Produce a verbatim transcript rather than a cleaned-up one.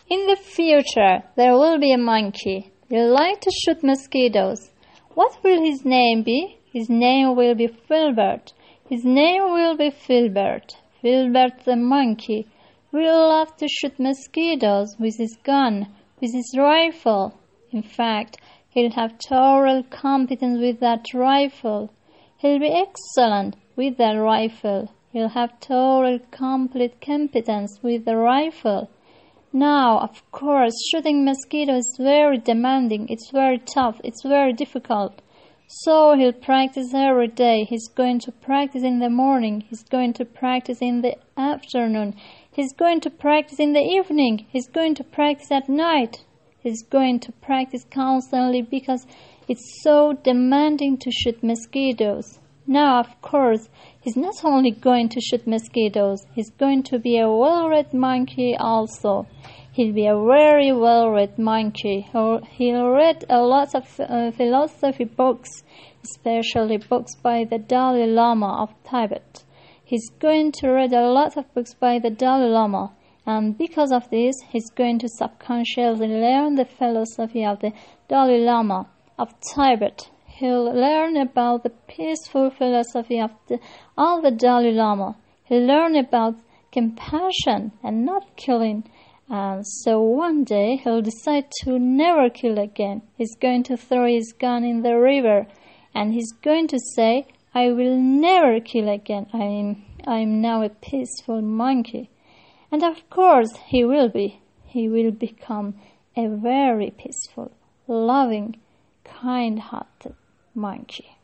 In the future, there will be a monkey. He likes to shoot mosquitoes. What will his name be? His name will be Filbert. His name will be Filbert. Filbert the monkey will love to shoot mosquitoes with his gun, with his rifle. In fact, he'll have total competence with that rifle. He'll be excellent with that rifle. He'll have total complete competence with the rifle. Now, of course, shooting mosquitoes is very demanding, it's very tough, it's very difficult. So he'll practice every day. He's going to practice in the morning, he's going to practice in the afternoon, he's going to practice in the evening, he's going to practice at night. He's going to practice constantly because it's so demanding to shoot mosquitoes. Now, of course, he's not only going to shoot mosquitoes, he's going to be a well-read monkey also. He'll be a very well-read monkey. He'll read a lot of uh, philosophy books, especially books by the Dalai Lama of Tibet. He's going to read a lot of books by the Dalai Lama, and because of this, he's going to subconsciously learn the philosophy of the Dalai Lama of Tibet. He'll learn about the peaceful philosophy of the, all the Dalai Lama. He'll learn about compassion and not killing. And so one day he'll decide to never kill again. He's going to throw his gun in the river, and he's going to say, "I will never kill again. I'm I'm now a peaceful monkey." And of course he will be. He will become a very peaceful, loving, kind-hearted monkey.